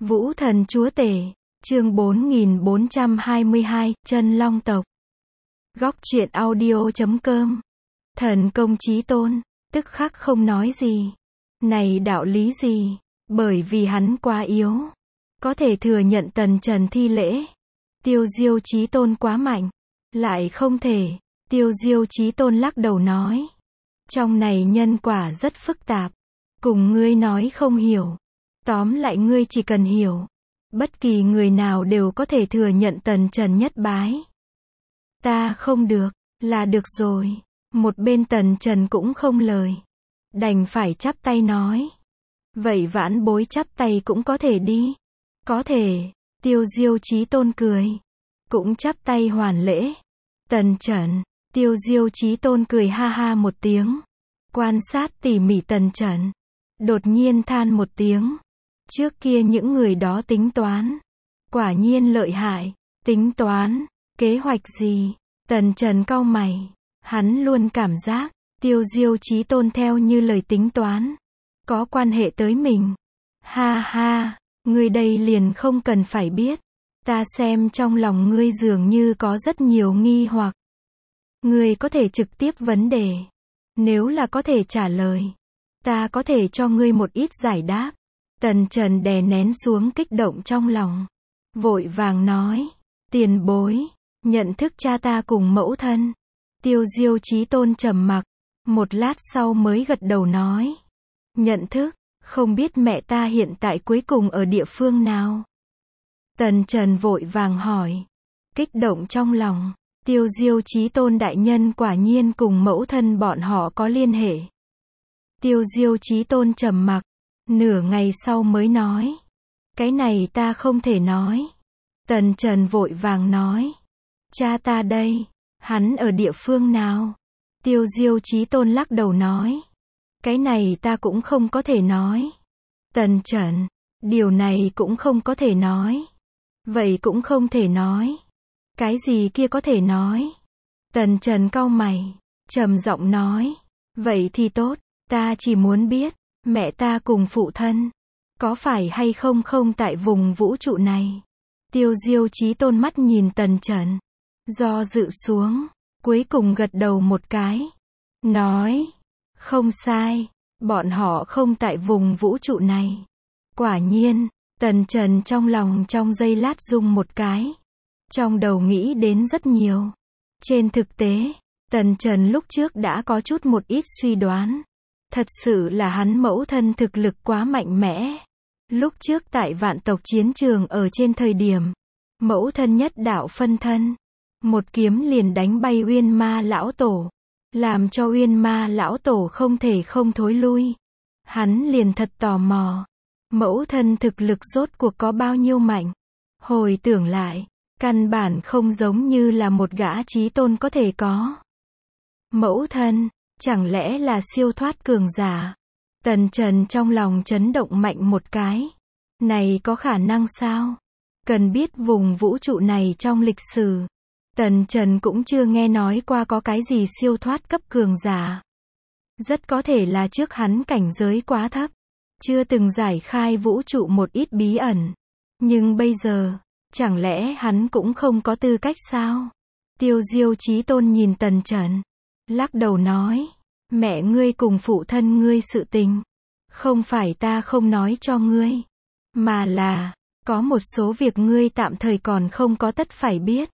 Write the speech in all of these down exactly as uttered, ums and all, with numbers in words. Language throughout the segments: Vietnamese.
Vũ thần chúa tể, chương bốn nghìn bốn trăm hai mươi hai, chân long tộc. Góc truyện audio chấm com. Thần công chí tôn, tức khắc không nói gì. Này đạo lý gì? Bởi vì hắn quá yếu. Có thể thừa nhận tần trần thi lễ. Tiêu diêu chí tôn quá mạnh. Lại không thể. Tiêu diêu chí tôn lắc đầu nói. Trong này nhân quả rất phức tạp. Cùng ngươi nói không hiểu. Tóm lại ngươi chỉ cần hiểu. Bất kỳ người nào đều có thể thừa nhận tần trần nhất bái. Ta không được, là được rồi. Một bên tần trần cũng không lời. Đành phải chắp tay nói. Vậy vãn bối chắp tay cũng có thể đi. Có thể, tiêu diêu chí tôn cười. Cũng chắp tay hoàn lễ. Tần trần, tiêu diêu chí tôn cười ha ha một tiếng. Quan sát tỉ mỉ tần trần. Đột nhiên than một tiếng. Trước kia những người đó tính toán. Quả nhiên lợi hại. Tính toán. Kế hoạch gì? Tần trần cau mày. Hắn luôn cảm giác. Tiêu diêu chí tôn theo như lời tính toán. Có quan hệ tới mình. Ha ha. Ngươi đây liền không cần phải biết. Ta xem trong lòng ngươi dường như có rất nhiều nghi hoặc. Ngươi có thể trực tiếp vấn đề. Nếu là có thể trả lời. Ta có thể cho ngươi một ít giải đáp. Tần trần đè nén xuống kích động trong lòng. Vội vàng nói. Tiền bối. Nhận thức cha ta cùng mẫu thân. Tiêu diêu chí tôn trầm mặc. Một lát sau mới gật đầu nói. Nhận thức. Không biết mẹ ta hiện tại cuối cùng ở địa phương nào? Tần trần vội vàng hỏi. Kích động trong lòng. Tiêu diêu chí tôn đại nhân quả nhiên cùng mẫu thân bọn họ có liên hệ. Tiêu diêu chí tôn trầm mặc. Nửa ngày sau mới nói. Cái này ta không thể nói. Tần trần vội vàng nói. Cha ta đây. Hắn ở địa phương nào? Tiêu diêu chí tôn lắc đầu nói. Cái này ta cũng không có thể nói. Tần trần. Điều này cũng không có thể nói. Vậy cũng không thể nói. Cái gì kia có thể nói? Tần trần cau mày. Trầm giọng nói. Vậy thì tốt. Ta chỉ muốn biết. Mẹ ta cùng phụ thân. Có phải hay không không tại vùng vũ trụ này? Tiêu diêu chí tôn mắt nhìn tần trần. Do dự xuống. Cuối cùng gật đầu một cái. Nói. Không sai. Bọn họ không tại vùng vũ trụ này. Quả nhiên. Tần trần trong lòng trong giây lát rung một cái. Trong đầu nghĩ đến rất nhiều. Trên thực tế. Tần trần lúc trước đã có chút một ít suy đoán. Thật sự là hắn mẫu thân thực lực quá mạnh mẽ. Lúc trước tại vạn tộc chiến trường ở trên thời điểm. Mẫu thân nhất đạo phân thân. Một kiếm liền đánh bay Uyên Ma lão tổ. Làm cho Uyên Ma lão tổ không thể không thối lui. Hắn liền thật tò mò. Mẫu thân thực lực rốt cuộc có bao nhiêu mạnh. Hồi tưởng lại. Căn bản không giống như là một gã chí tôn có thể có. Mẫu thân. Chẳng lẽ là siêu thoát cường giả? Tần trần trong lòng chấn động mạnh một cái. Này có khả năng sao? Cần biết vùng vũ trụ này trong lịch sử. Tần trần cũng chưa nghe nói qua có cái gì siêu thoát cấp cường giả. Rất có thể là trước hắn cảnh giới quá thấp. Chưa từng giải khai vũ trụ một ít bí ẩn. Nhưng bây giờ, chẳng lẽ hắn cũng không có tư cách sao? Tiêu diêu chí tôn nhìn tần trần. Lắc đầu nói. Mẹ ngươi cùng phụ thân ngươi sự tình. Không phải ta không nói cho ngươi. Mà là, có một số việc ngươi tạm thời còn không có tất phải biết.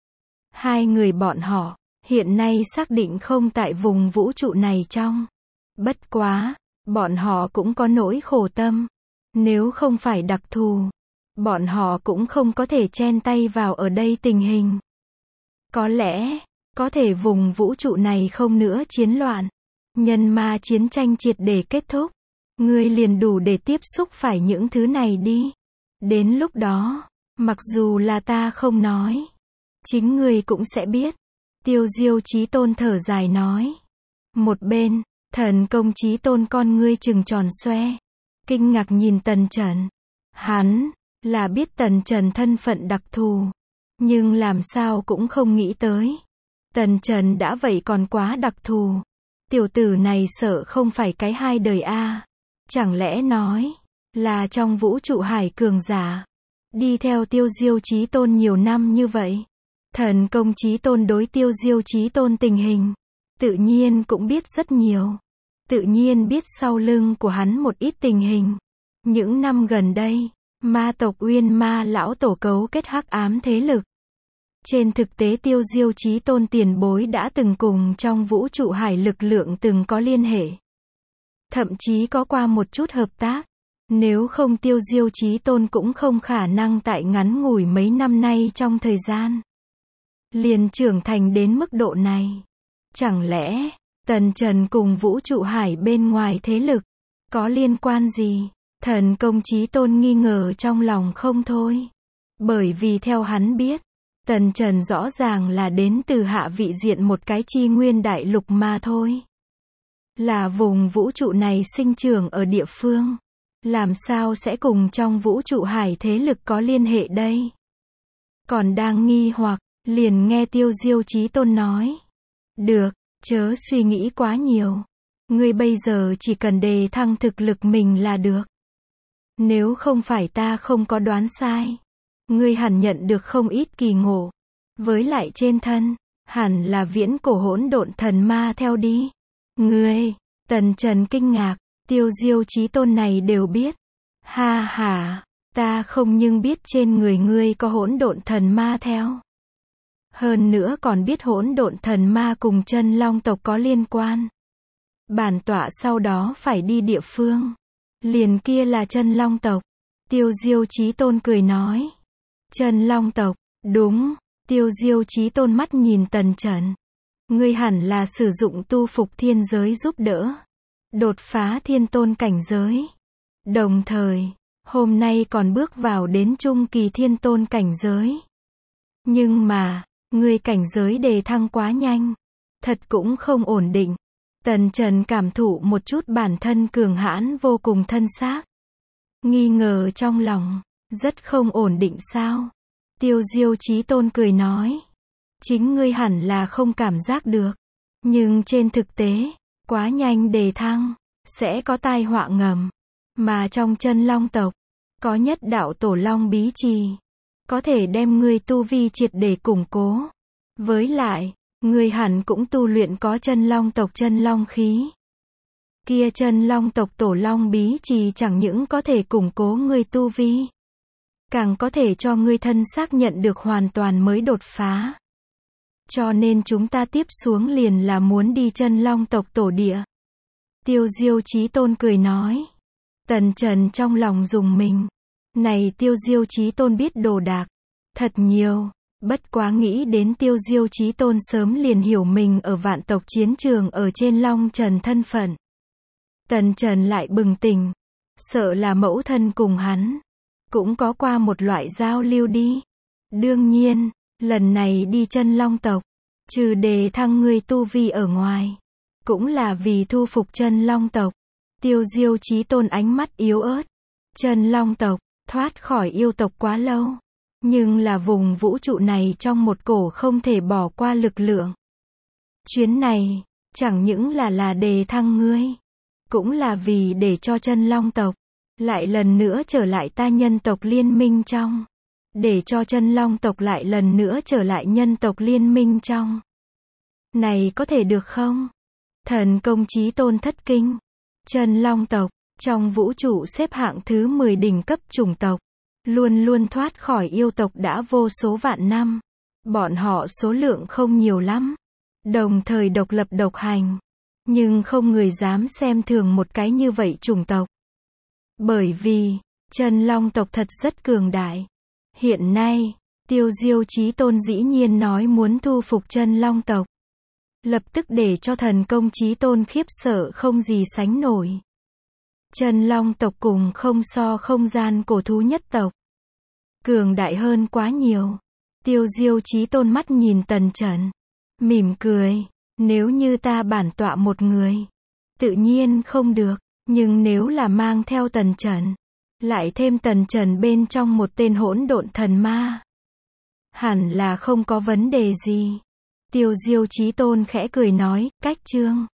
Hai người bọn họ, hiện nay xác định không tại vùng vũ trụ này trong. Bất quá, bọn họ cũng có nỗi khổ tâm. Nếu không phải đặc thù, bọn họ cũng không có thể chen tay vào ở đây tình hình. Có lẽ, có thể vùng vũ trụ này không nữa chiến loạn. Nhân ma chiến tranh triệt để kết thúc. Ngươi liền đủ để tiếp xúc phải những thứ này đi. Đến lúc đó, mặc dù là ta không nói. Chính ngươi cũng sẽ biết. Tiêu diêu chí tôn thở dài nói. Một bên, thần công chí tôn con ngươi trừng tròn xoe. Kinh ngạc nhìn tần trần. Hắn, là biết tần trần thân phận đặc thù. Nhưng làm sao cũng không nghĩ tới. Tần trần đã vậy còn quá đặc thù. Tiểu tử này sợ không phải cái hai đời a. Chẳng lẽ nói, là trong vũ trụ hải cường giả. Đi theo Tiêu Diêu Chí Tôn nhiều năm như vậy. Thần Công Chí Tôn đối Tiêu Diêu Chí Tôn tình hình, tự nhiên cũng biết rất nhiều. Tự nhiên biết sau lưng của hắn một ít tình hình. Những năm gần đây, ma tộc Uyên Ma lão tổ cấu kết hắc ám thế lực. Trên thực tế Tiêu Diêu Chí Tôn tiền bối đã từng cùng trong vũ trụ hải lực lượng từng có liên hệ. Thậm chí có qua một chút hợp tác. Nếu không Tiêu Diêu Chí Tôn cũng không khả năng tại ngắn ngủi mấy năm nay trong thời gian liền trưởng thành đến mức độ này. Chẳng lẽ, Tần Trần cùng vũ trụ hải bên ngoài thế lực, có liên quan gì? Thần Công Chí Tôn nghi ngờ trong lòng không thôi. Bởi vì theo hắn biết, Tần Trần rõ ràng là đến từ hạ vị diện một cái chi nguyên đại lục mà thôi. Là vùng vũ trụ này sinh trưởng ở địa phương. Làm sao sẽ cùng trong vũ trụ hải thế lực có liên hệ đây? Còn đang nghi hoặc, liền nghe Tiêu Diêu Chí Tôn nói. Được, chớ suy nghĩ quá nhiều. Ngươi bây giờ chỉ cần đề thăng thực lực mình là được. Nếu không phải ta không có đoán sai, ngươi hẳn nhận được không ít kỳ ngộ. Với lại trên thân, hẳn là viễn cổ hỗn độn thần ma theo đi. Ngươi, Tần Trần kinh ngạc, Tiêu Diêu Chí Tôn này đều biết. Ha ha, ta không nhưng biết trên người ngươi có hỗn độn thần ma theo. Hơn nữa còn biết hỗn độn thần ma cùng chân long tộc có liên quan. Bản tọa sau đó phải đi địa phương. Liền kia là chân long tộc. Tiêu Diêu Chí Tôn cười nói. Chân long tộc, đúng. Tiêu Diêu Chí Tôn mắt nhìn Tần Trần. Ngươi hẳn là sử dụng tu phục thiên giới giúp đỡ. Đột phá thiên tôn cảnh giới. Đồng thời, hôm nay còn bước vào đến trung kỳ thiên tôn cảnh giới. Nhưng mà, ngươi cảnh giới đề thăng quá nhanh. Thật cũng không ổn định. Tần Trần cảm thụ một chút bản thân cường hãn vô cùng thân xác. Nghi ngờ trong lòng, rất không ổn định sao? Tiêu Diêu Chí Tôn cười nói. Chính ngươi hẳn là không cảm giác được. Nhưng trên thực tế, quá nhanh đề thăng, sẽ có tai họa ngầm. Mà trong chân long tộc, có nhất đạo tổ long bí trì. Có thể đem ngươi tu vi triệt để củng cố. Với lại, ngươi hẳn cũng tu luyện có chân long tộc chân long khí. Kia chân long tộc tổ long bí trì chẳng những có thể củng cố ngươi tu vi, càng có thể cho ngươi thân xác nhận được hoàn toàn mới đột phá. Cho nên chúng ta tiếp xuống liền là muốn đi chân long tộc tổ địa. Tiêu Diêu Chí Tôn cười nói. Tần Trần trong lòng rùng mình. Này Tiêu Diêu Chí Tôn biết đồ đạc thật nhiều. Bất quá nghĩ đến Tiêu Diêu Chí Tôn sớm liền hiểu mình ở vạn tộc chiến trường ở trên Long Trần thân phận. Tần Trần lại bừng tỉnh. Sợ là mẫu thân cùng hắn cũng có qua một loại giao lưu đi. Đương nhiên, lần này đi chân long tộc, trừ đề thăng ngươi tu vi ở ngoài, cũng là vì thu phục chân long tộc. Tiêu Diêu Chí Tôn ánh mắt yếu ớt. Chân long tộc, thoát khỏi yêu tộc quá lâu. Nhưng là vùng vũ trụ này trong một cổ không thể bỏ qua lực lượng. Chuyến này, chẳng những là là đề thăng ngươi, cũng là vì để cho chân long tộc lại lần nữa trở lại ta nhân tộc liên minh trong. Để cho chân long tộc lại lần nữa trở lại nhân tộc liên minh trong. Này có thể được không? Thần Công Chí Tôn thất kinh. Chân long tộc, trong vũ trụ xếp hạng thứ mười đỉnh cấp chủng tộc. Luôn luôn thoát khỏi yêu tộc đã vô số vạn năm. Bọn họ số lượng không nhiều lắm. Đồng thời độc lập độc hành. Nhưng không người dám xem thường một cái như vậy chủng tộc. Bởi vì, chân long tộc thật rất cường đại. Hiện nay, Tiêu Diêu Chí Tôn dĩ nhiên nói muốn thu phục chân long tộc. Lập tức để cho Thần Công Chí Tôn khiếp sợ không gì sánh nổi. Chân long tộc cùng không so không gian cổ thú nhất tộc. Cường đại hơn quá nhiều. Tiêu Diêu Chí Tôn mắt nhìn Tần Trần. Mỉm cười. Nếu như ta bản tọa một người, tự nhiên không được. Nhưng nếu là mang theo Tần Trần, lại thêm Tần Trần bên trong một tên hỗn độn thần ma, hẳn là không có vấn đề gì. Tiêu Diêu Chí Tôn khẽ cười nói, cách chương.